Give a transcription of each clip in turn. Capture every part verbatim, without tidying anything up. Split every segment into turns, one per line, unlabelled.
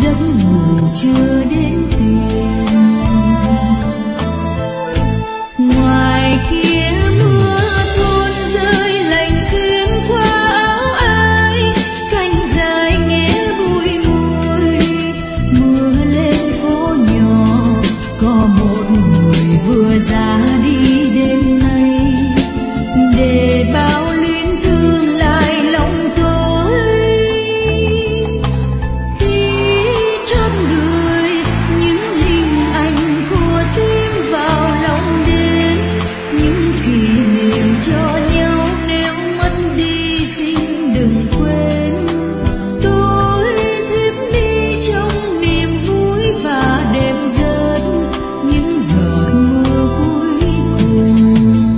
giấc ngủ chưa đến tiền. Ngoài kia mưa tuôn rơi lạnh xuyên qua áo ai, cành dài nghe bụi mùi. Mưa lên phố nhỏ có một người vừa ra đi đêm nay, để bao luyến thương lại lòng tôi. Khi chót người những hình ảnh của tim vào lòng đến, những kỷ niệm cho nhau nếu mất đi xin đừng quên. Tôi thiếp đi trong niềm vui và đêm rớt những giọt mưa cuối cùng.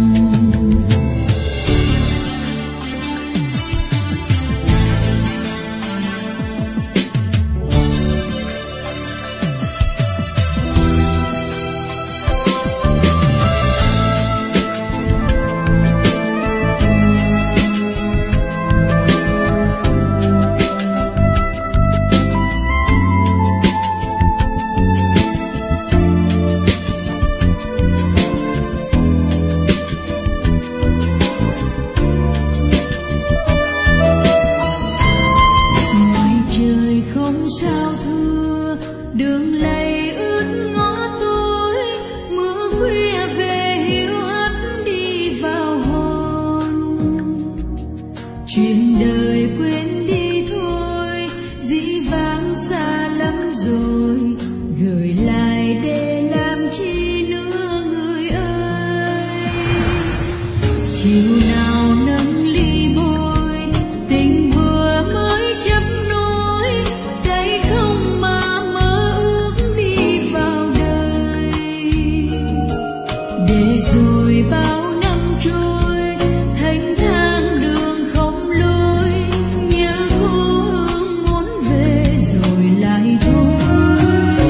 Không sao thưa đường lầy ướt ngõ tối, mưa khuya về hiu hắt đi vào hồn. Chuyện đời quên đi thôi, dĩ vãng xa lắm rồi, gửi lại để làm chi nữa người ơi. Chiều nào nâng ly môi, tình vừa mới chấp nối, đây không mà mơ ước đi vào đời. Để rồi bao năm trôi, thanh thang đường không lối, nhớ cố hương muốn về rồi lại thôi.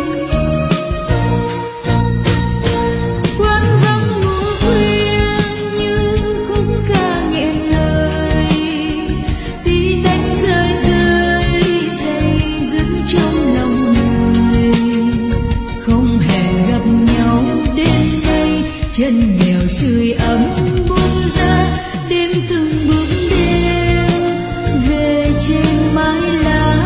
Quán vắng mùa khuya như khúc ca nghẹn lời, tí tách rơi rơi dây dứt trong lòng người. Không hẹn gặp nhau đến đây, chân nghèo sưởi ấm buông ra, đêm từng bước đêm về trên mái lá.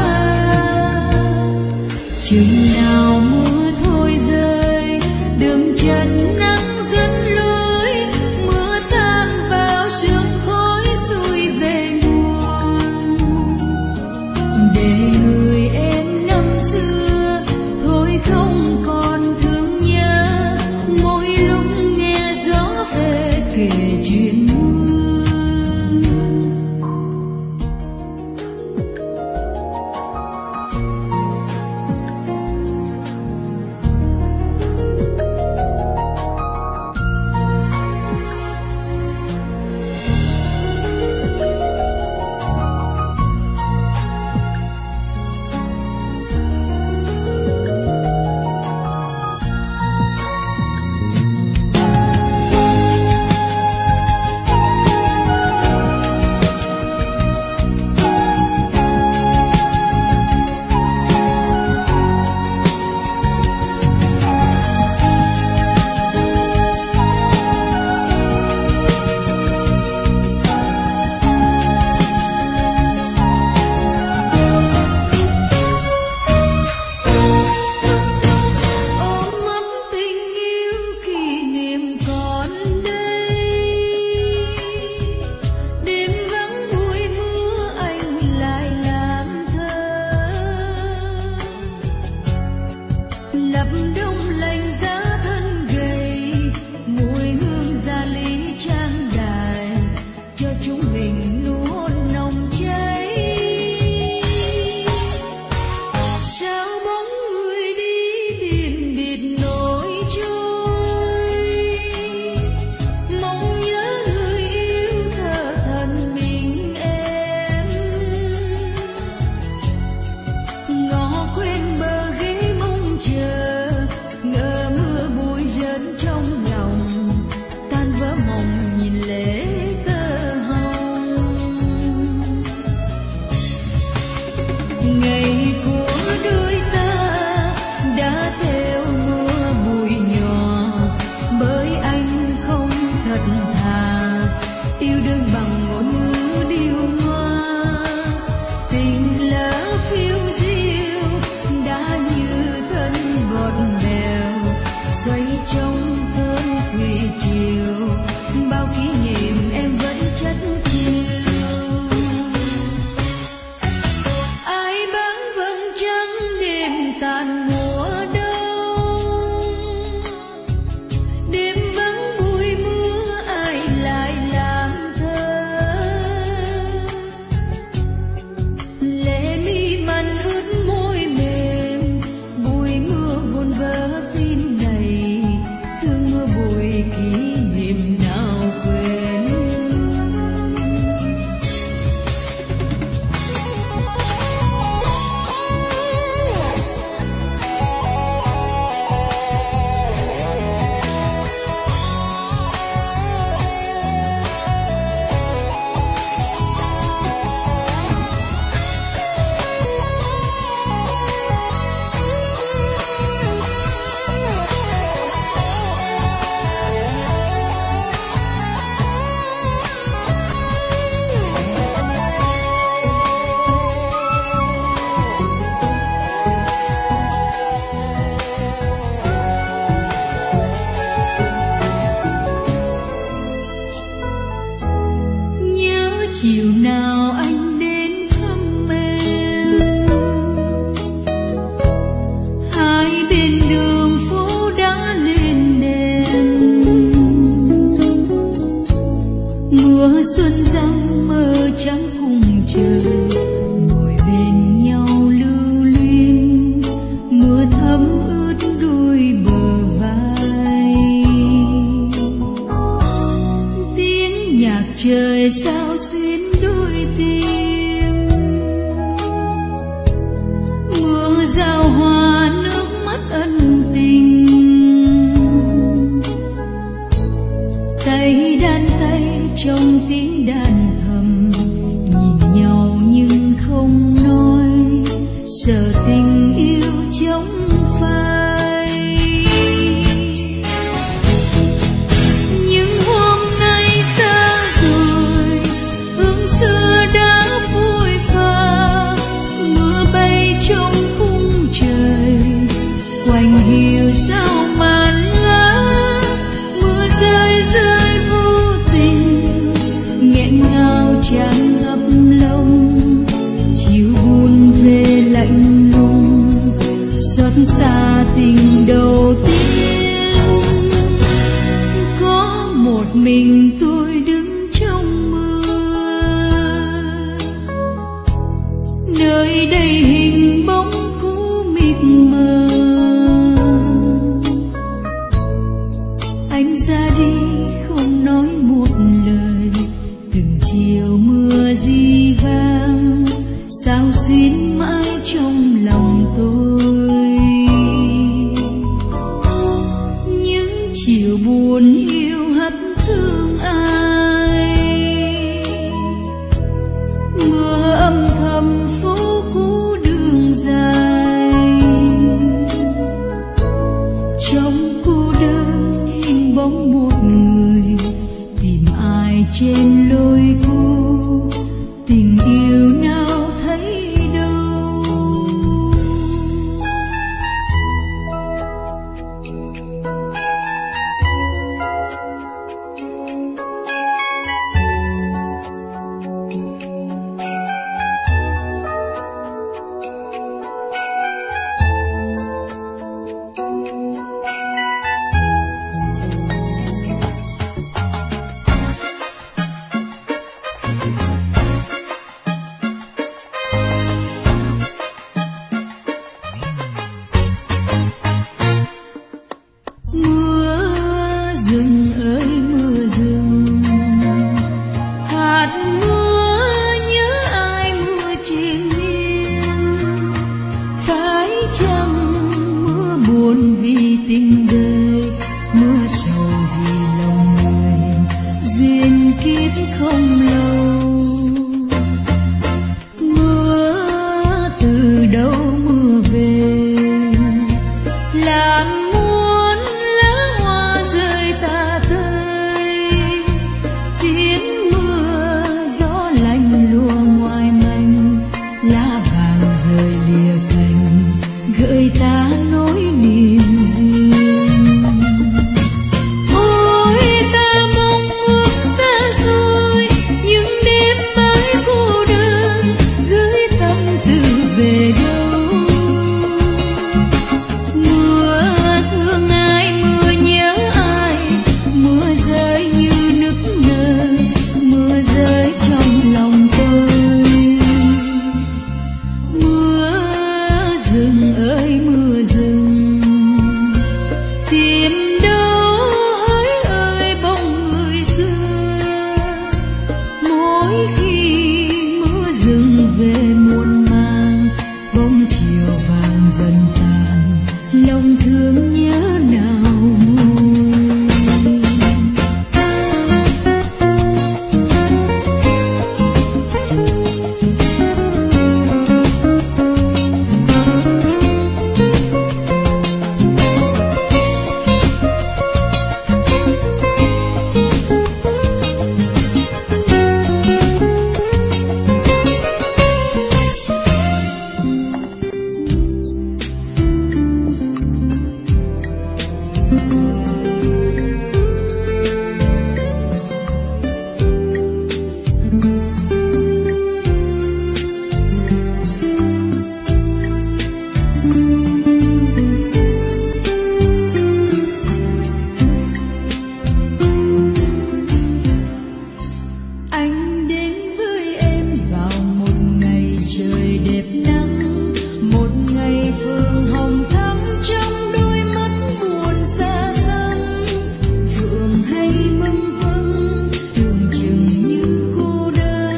Chừng nào mưa thôi rơi, đường trần nắng dẫn lối, mưa tan vào sương khói xuôi về nguồn. Để người em năm xưa thôi không còn thương nhớ, mỗi lúc nghe gió về kể chuyện mưa. sợ tình yêu chóng phai. Nhưng hôm nay xa rồi, hương xưa đã phôi pha, mưa bay trong khung trời, quanh hiu sao màn lá, mưa rơi rơi vô tình, nghẹn ngào tràn ngập lòng, chiều buồn về lạnh lùng, xót xa tình đầu tiên. Có một mình tôi đứng trong mưa, nơi đây hình bóng cũ mịt mờ. Anh ra đi không nói một lời, từng chiều mưa rì vang, sao xuyến mãi trong lòng tôi. Những chiều buồn yêu hắt thương ai, mưa âm thầm phố cũ đường dài, trong cô đơn hình bóng một người, tìm ai trên lối cũ, tình yêu nào thấy đâu. Mưa rừng ơi mưa rừng, hạt mưa nhớ ai mưa triền miên. Phải chăng mưa buồn vì tình đời, mưa sầu vì lòng người, duyên kiếp không lâu. Mưa từ đâu mưa về, làm rơi lìa cành, gợi ta nỗi niềm riêng. Ôi ta mong ước xa xôi, những đêm mãi cô đơn, gửi tâm tư về đâu. Mưa thương ai, mưa nhớ ai, mưa rơi như nức nở, mưa rơi trong lòng tôi. Rừng ơi mưa rừng, tìm đâu hỡi ơi bóng người xưa. Mỗi khi mưa rừng về muộn màng, bóng chiều vàng dần tàn, lòng thương nhớ nào nguôi.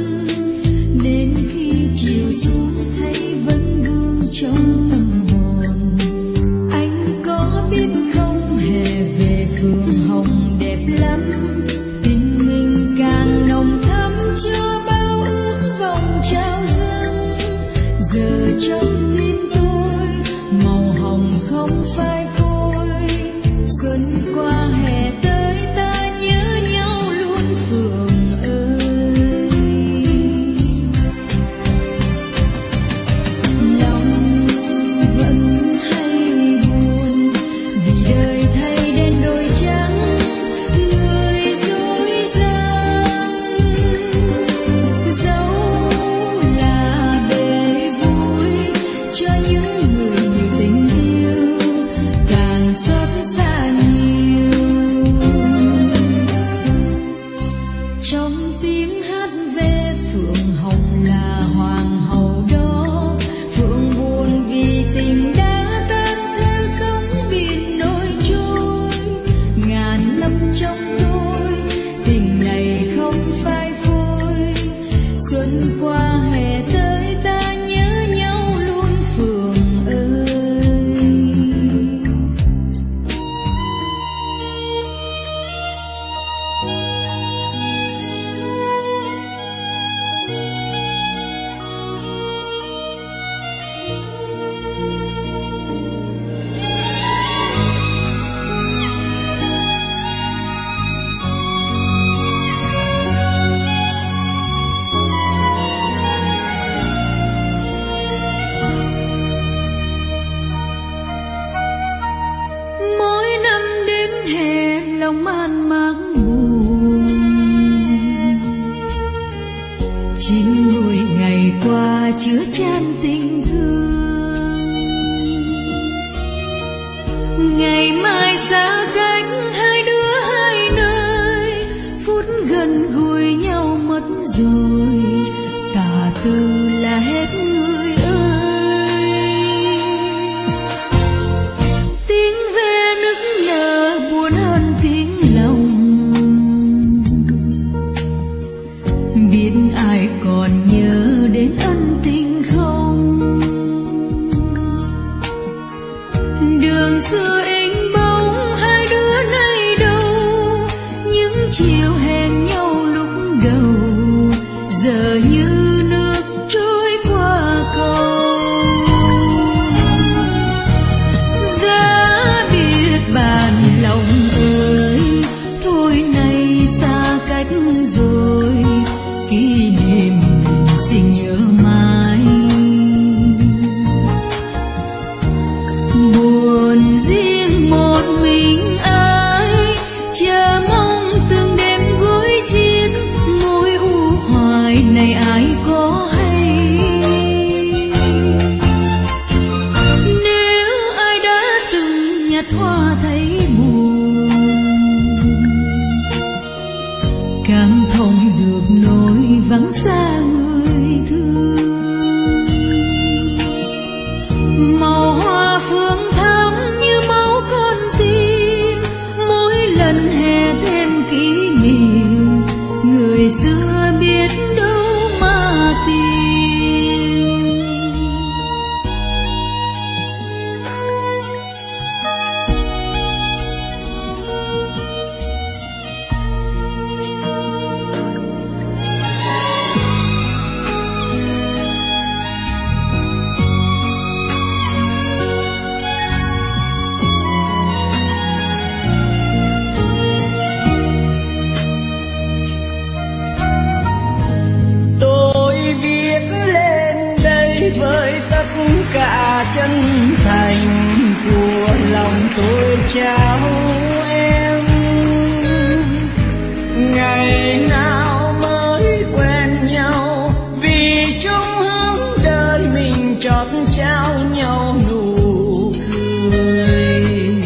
chiều xuống thấy vẫn vương trong tâm hồn. xa cách hai đứa hai nơi, phút gần gũi nhau mất rồi, tà từ là hết người ơi. Tiếng ve nức nở buồn hơn tiếng lòng, biết ai còn nhớ đến ân tình không? Đường xưa in bóng hai đứa nay đâu, những chiều hẹn nhau lúc đầu giờ như nước trôi qua cầu. Giá biết bàn lòng ơi, thôi nay xa cách rồi, kỷ niệm mình xin nhớ mãi. Buồn riêng một mình ai, chờ mong từng đêm gối chiếc, mối u hoài này ai có hay? Nếu ai đã từng nhặt hoa thấy buồn, cảm thông được nỗi vắng xa người thương. Màu hoa phương thắm như máu con tim, mỗi lần hè thêm kỷ niệm, người xưa biết đâu mà tìm.
Với tất cả chân thành của lòng tôi trao em, ngày nào mới quen nhau, vì chung hướng đời mình chót trao nhau nụ cười.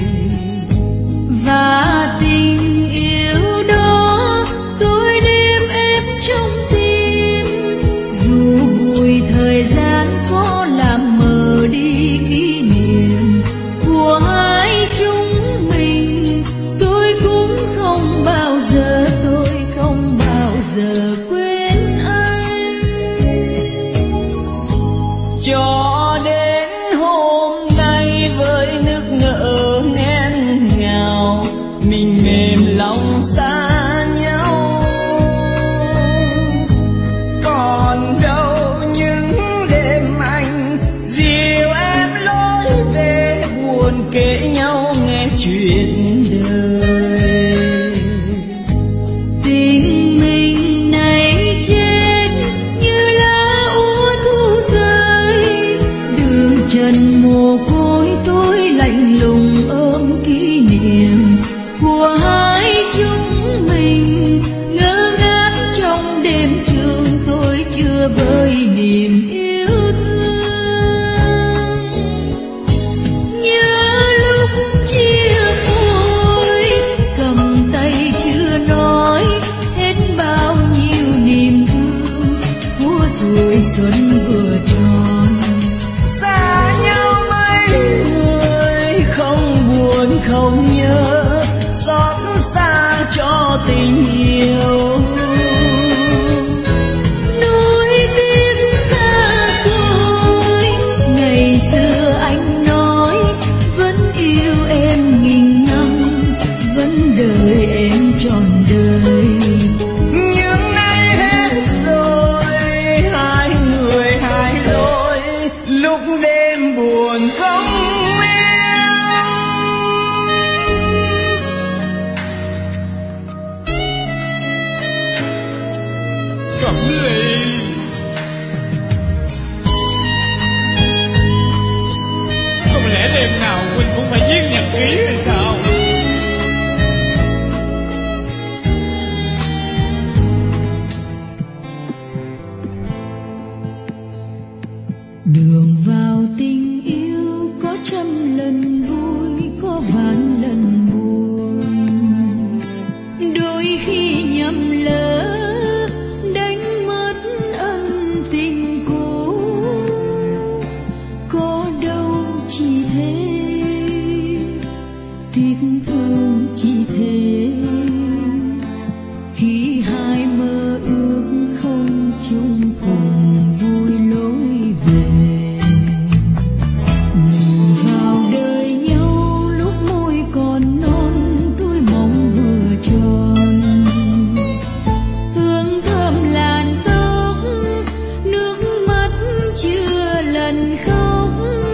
Và tình yêu đó tôi đem ép trong tim, dù bụi thời gian có làm mờ đi kỷ niệm của hai chúng mình. Tôi cũng không bao giờ, tôi không bao giờ quên anh.
Cho đến hôm nay với nước nở nghẹn ngào, mình mềm lòng xa nhau. Còn đâu những đêm anh dìu em lối về, buồn kể nhau nghe chuyện đời.
Tình mình này chết như lá úa thu rơi, đường trần mồ côi tôi lạnh lùng ôm kỷ niệm của hai chúng mình. Ngơ ngác trong đêm trường tôi chưa vơi niềm yêu thương. Nhớ lúc chia phôi, cầm tay chưa nói hết bao nhiêu niềm thương của tuổi xuân vừa tròn.
Xa nhau mấy người không buồn không nhớ, xót xa cho tình yêu.
Nuối tiếc xa xôi, ngày xưa anh nói vẫn yêu em nghìn năm, vẫn đợi em trọn đời.
Nhưng nay hết rồi, hai người hai lối, lúc đêm buồn không em. Cẩm Ly
thương chỉ thế, khi hai mơ ước không chung cùng vui lối về. Nhìn vào đời nhau lúc môi còn non, túi mong vừa tròn, hương thơm làn tóc, nước mắt chưa lần khóc.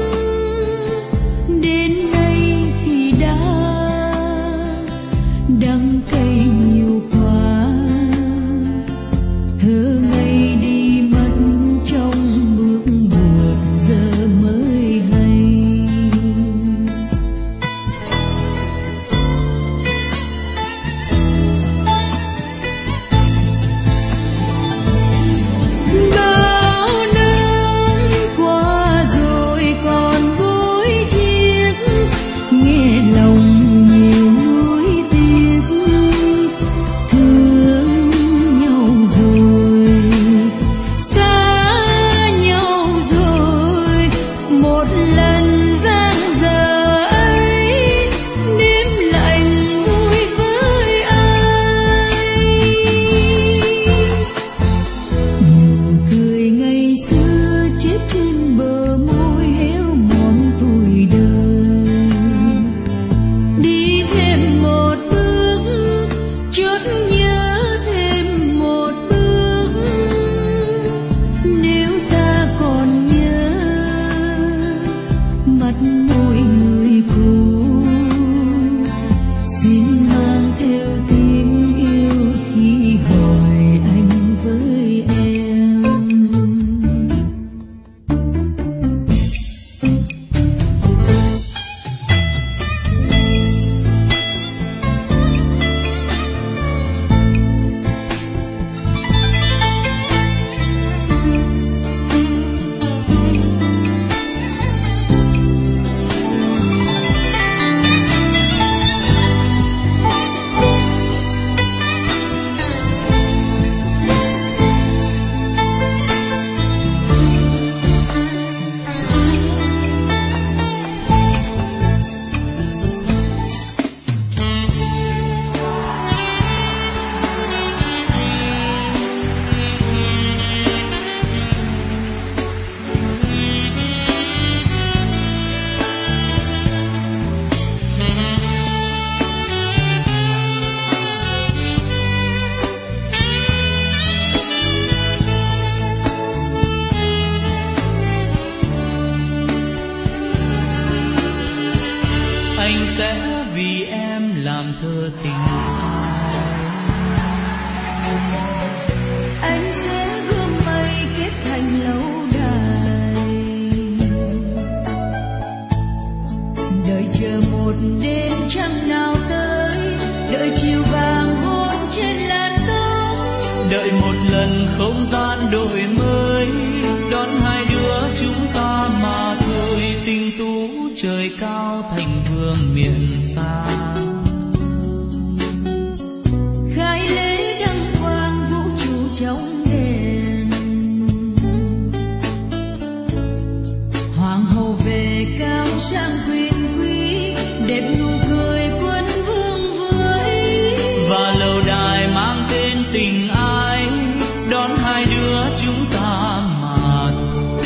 Đến đây thì đã đắng cay nhiều quá, thơ ngây đi mất trong bước buồn giờ mới hay. Bao năm qua rồi còn gối chiếc, nghe lòng nhiều nuối tiếc. Thương nhau rồi, xa nhau rồi, một lần giang dở ấy, đêm lạnh vui với ai. Nụ cười ngày xưa chết trên bờ môi héo mòn tuổi đời. Đi thêm một bước, chốt nhớ thêm một bước. Nếu ta còn nhớ mặt môi người cũ, xin mang theo tiếng yêu khi hỏi anh với em.
Anh sẽ vì em làm thơ tình ai.
Anh sẽ gom mây kết thành lâu đài, đợi chờ một đêm trăng nào tới, đợi chiều vàng hôn trên làn tóc.
Đợi một lần không gian đổi mới, đón hai đứa chúng ta mà thôi. Tình tú trời cao thành vương miền xa,
khai lễ đăng quang vũ trụ trong đèn. Hoàng hậu về cao sang quyền quý, đẹp nụ cười quân vương với.
và lâu đài mang tên tình ai, đón hai đứa chúng ta mà thôi.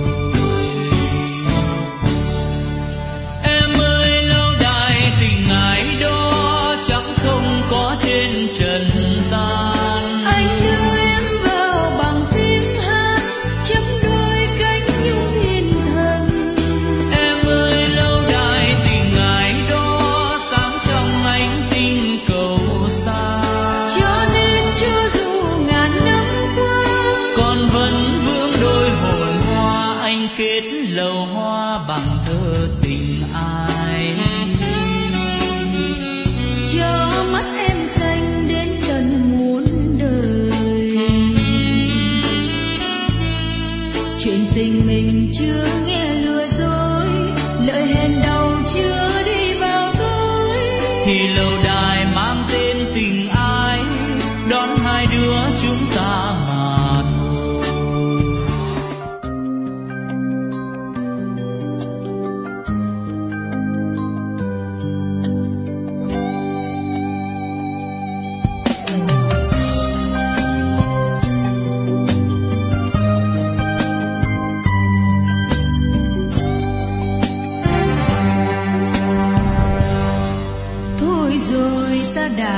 Em ơi lâu đài tình ai đó chẳng không có trên trần gian.
Anh đưa em vào bằng tiếng hát, chấm đôi cánh nhung thiên thần.
Em ơi lâu đài tình ai đó sáng trong ánh tinh cầu xa.
Cho nên cho dù ngàn năm qua,
Con vẫn vương đôi hồn hoa, anh kết lầu hoa bằng thơ tình ai.
cho mắt em xanh đến tận muôn đời. Chuyện tình mình chưa nghe lừa dối, lời hẹn đầu chưa đi vào tối.
Thì lâu đài mang tên tình ai, đón hai đứa chúng ta mà thôi.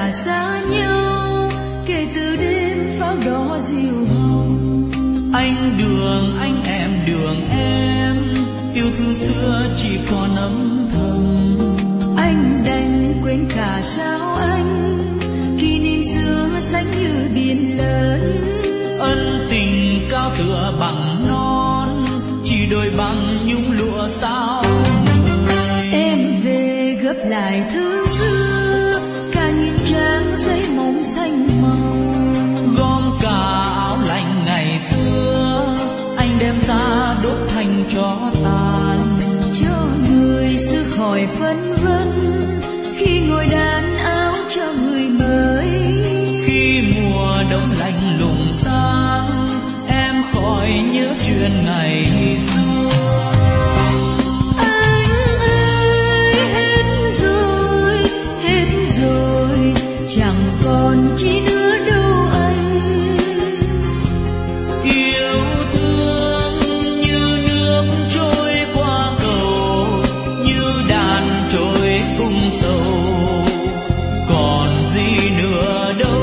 đã xa nhau kể từ đêm pháo đỏ diều hồng.
Anh đường anh em đường em, yêu thương xưa chỉ còn âm thầm.
Anh đành quên cả sao anh, kỷ niệm xưa xanh như biển lớn.
Ân tình cao tựa bằng non, chỉ đôi bằng nhung lụa sao người.
Em về gấp lại thứ xưa, cả nghìn trang giấy mộng xanh màu.
Gom cả áo lạnh ngày xưa, anh đem ra đốt thành tro tàn.
Cho người xưa khỏi phân vân, khi ngồi đan áo cho người mới.
Khi mùa đông lạnh lùng sang, em khỏi nhớ chuyện ngày xưa.
Anh ơi hết rồi, hết rồi, chẳng còn chi nữa đâu anh.
Yêu thương như nước trôi qua cầu, như đàn trôi cung sầu, còn gì nữa đâu.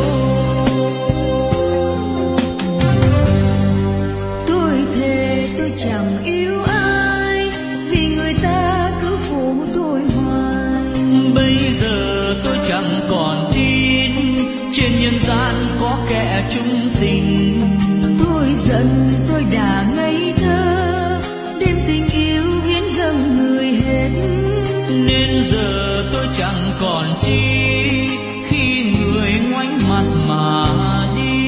Tôi thề tôi chẳng yêu ai, vì người ta cứ phụ tôi hoài.
Bây giờ tôi chẳng còn tin, trên nhân gian có kẻ chung tình.
Tôi giận tôi đã ngây thơ, đêm tình yêu hiến dâng người hết.
Nên giờ tôi chẳng còn chi, khi người ngoảnh mặt mà đi.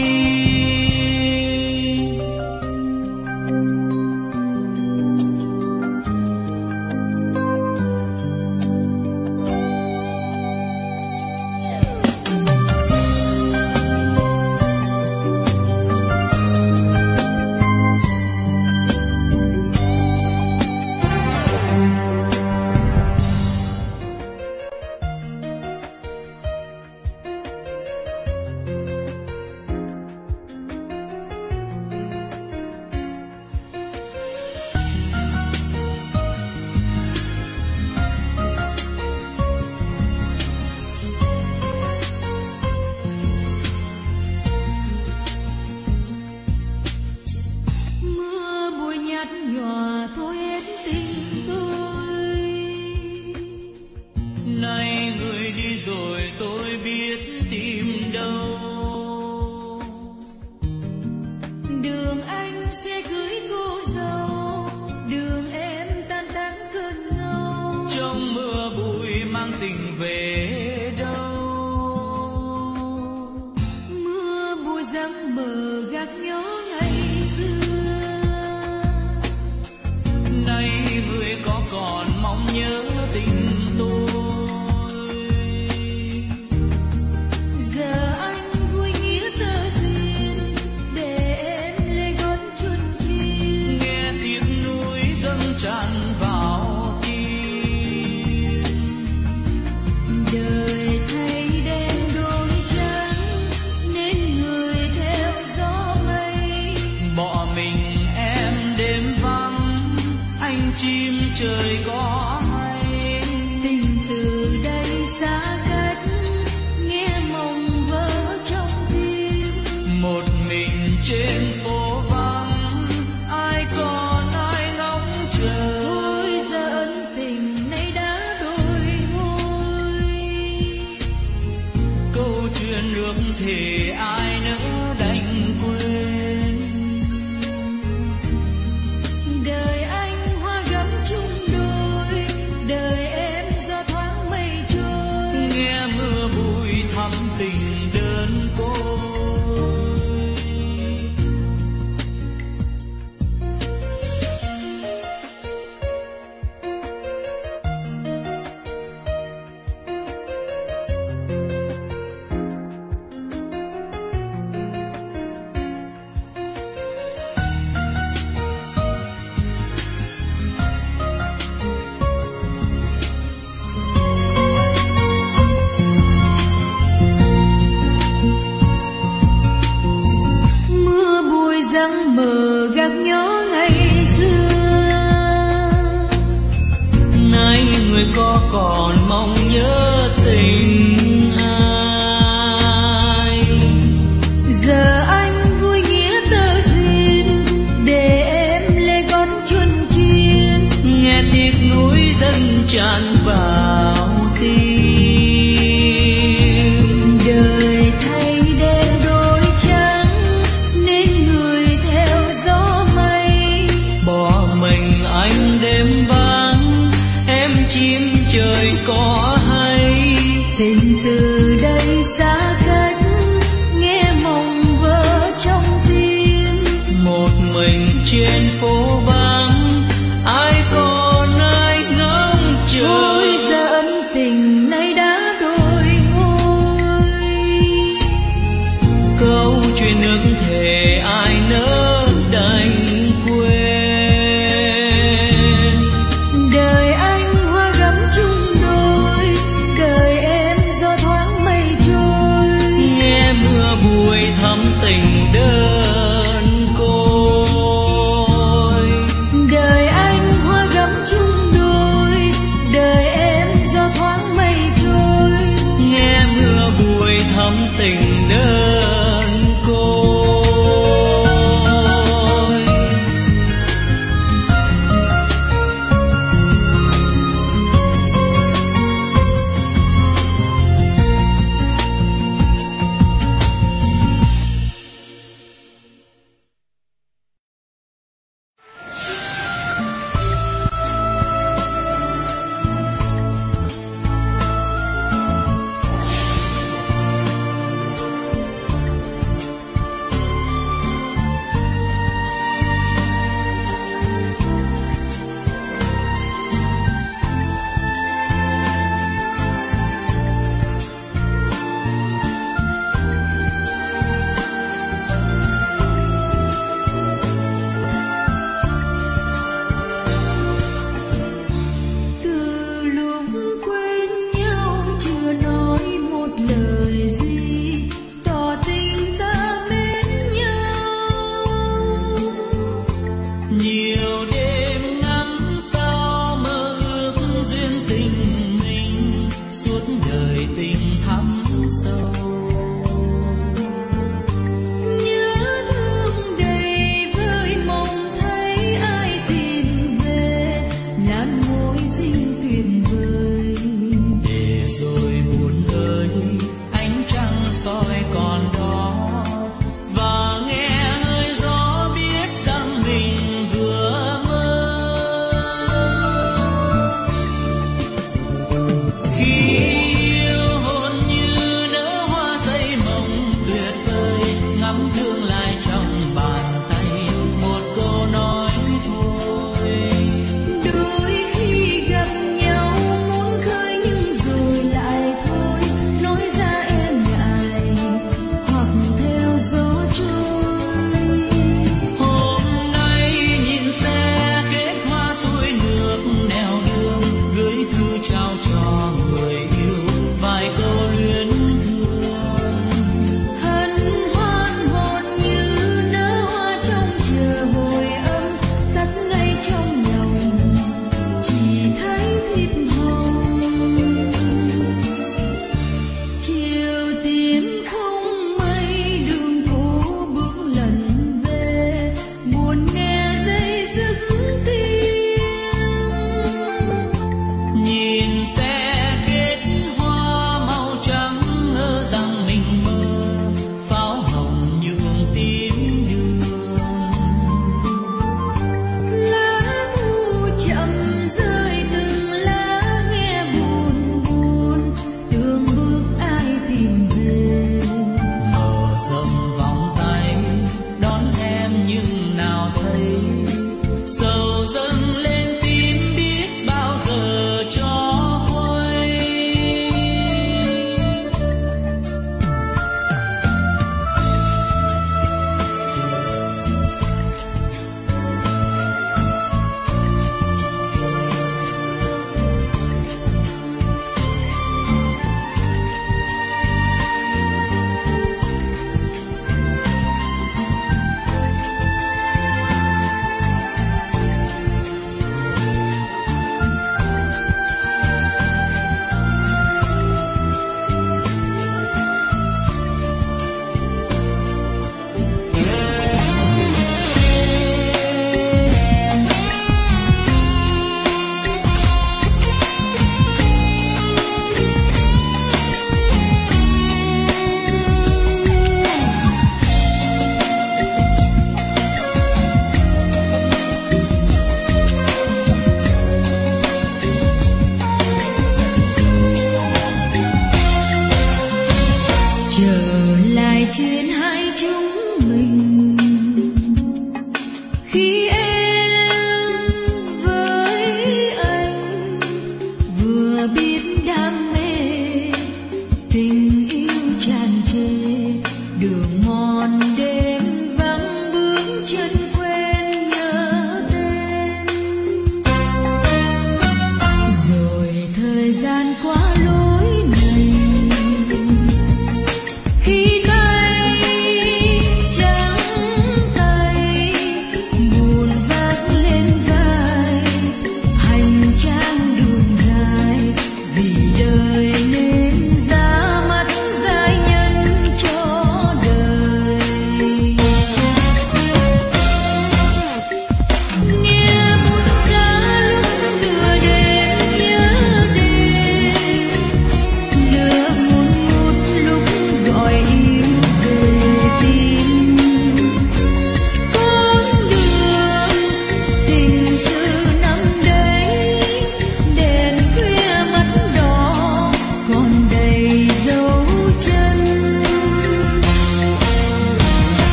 Mưa bụi nhạt nhòa thôi hết tình tôi.
Nay người đi rồi tôi biết tìm đâu.
Đường anh sẽ cưới cô dâu, đường em tan tác cơn ngâu.
Trong mưa bụi mang tình về đâu.
Mưa bụi giăng mờ gác nhớ ngày xưa.
Nay người có còn mong nhớ tình tôi.
Giờ anh vui nghĩa tơ duyên, để em lê gót chuồn chiên.
Nghe tiếng núi dâng tràn vào tim.
Đời thay đen đổi trắng, nên người theo gió mây.
Bỏ mình em đêm vắng, anh chim trời có hay.
Tình từ đây xa cách, nghe mộng vỡ trong tim.
Một mình trên phố vắng, ai còn ai ngóng chờ.
Thôi giờ ân tình nay đã đôi ngôi.
Câu chuyện ước thề ai nỡ đành quên.
Đời anh hoa gấm chung đôi, đời em gió thoáng mây trôi.
Nghe mưa bụi thắm tình đơn côi.
giăng mờ gác nhớ ngày xưa.
Nay người có còn mong nhớ tình ai? tràn vào tim.
Đời thay đen đôi trắng nên người theo gió mây,
bỏ mình anh đêm vắng em chim trời có hay.
tình từ đây xa cách nghe mộng vỡ trong tim.
Một mình trên phố vắng ai còn ai ngóng chờ.
Ôi giờ ân tình nay đã đôi ngôi,
câu chuyện nước thề ai nỡ đành quên.
đời anh hoa gấm chung đôi, đời em gió thoáng mây trôi.
Nghe mưa bụi thắm tình đơn côi.
Đời anh hoa gấm chung đôi, đời em gió thoáng mây trôi.
Nghe mưa bụi thắm tình đơn côi.
Từ lúc quên nhau chưa nói một lời gì, tỏ tình ta mến nhau.
Nhiều đêm ngắm sao mơ ước duyên tình mình, suốt đời tình thắm sâu.
Nhớ thương đầy vơi mong thấy ai tìm về, làn môi xinh tuyệt vời.
Để rồi buồn ơi ánh trăng soi còn đó, và nghe hơi gió biết rằng mình vừa mơ. Khi yêu hồn như nở hoa dây mộng tuyệt vời, ngắm thương lại trong bàn tay một câu nói thôi.
Đôi khi gặp nhau muốn khơi nhưng rồi lại thôi, nói ra em ngại.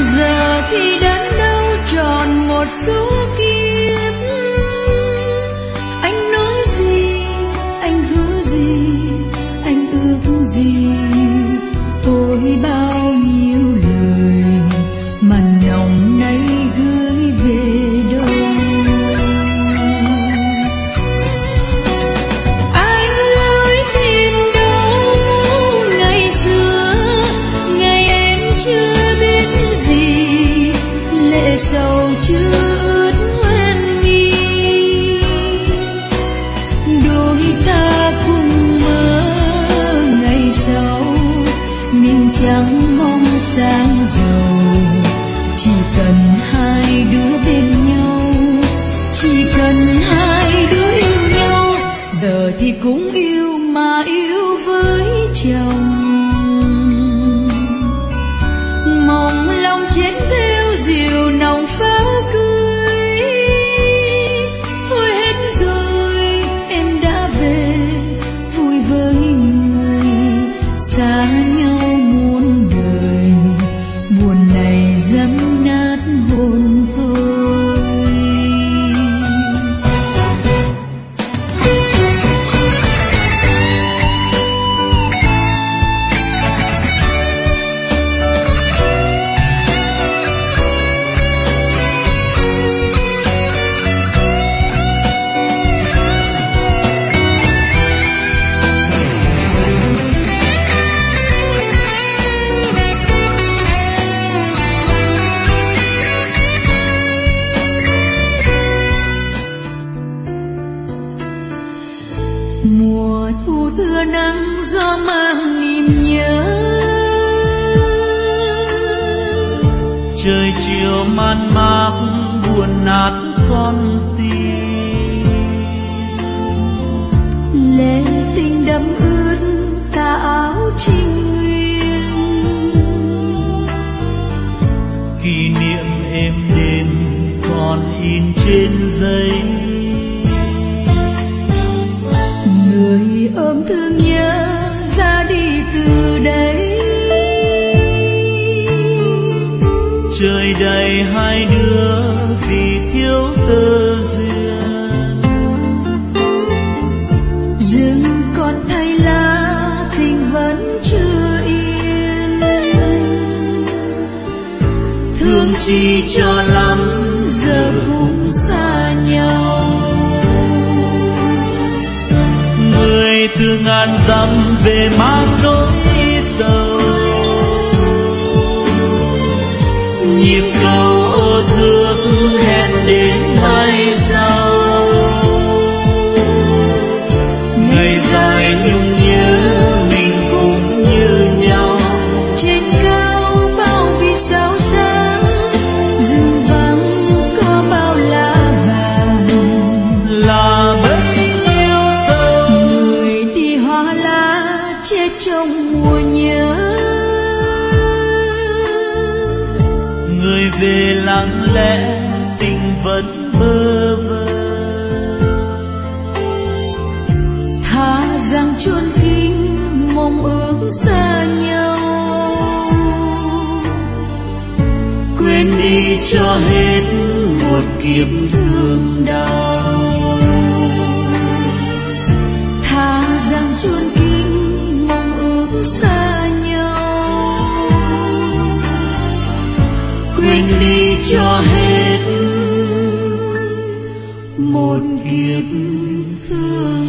giờ thì đến đâu tròn một số kiếp. Anh nói gì, anh hứa gì, anh ước gì, ôi bao nhiêu lời mà lòng nay gửi về đâu. Anh ơi tìm đâu ngày xưa, ngày em chưa biết gì, lệ sầu chưa ướt hoen mi. Đôi ta cùng mơ ngày sau, nhưng chẳng mong sáng giàu. Chỉ cần hai đứa bên nhau, chỉ cần hai đứa yêu nhau. Giờ thì cũng yêu mà yêu với chồng, mong lòng chết theo diều nòng pháo cưới. Thôi hết rồi em đã về vui với người, xa nhau muôn đời, buồn này dẫm nát hồn tôi. Mùa thu thưa nắng gió mang niềm nhớ,
trời chiều man mác buồn nát con tim.
lệ tình đẫm ướt tà áo trinh nguyên.
Kỷ niệm êm đềm còn in trên giấy,
người ôm thương nhớ ra đi từ đây.
trời đầy hai đứa vì thiếu tơ duyên.
Rừng còn thay lá tình vẫn chưa yên,
Thương chi cho lắm
giờ cũng xa nhau.
Người từ ngàn dặm về mang nỗi sầu, nhịp cầu ô thương hẹn đến mai sau. Ngày dài nhung nhớ mình cũng như nhau,
Trên cao bao vì sao sáng, rừng vắng có bao lá vàng.
là bấy nhiêu sâu.
Người đi hoa lá chết trong mùa nhớ,
Người về lặng lẽ tình vẫn bơ vơ.
thà rằng chôn kín mong ước xa nhau.
Quên đi cho hết một kiếp thương đau.
Thà rằng chôn kín mong ước xa nhau.
Quên đi cho hết
một kiếp thương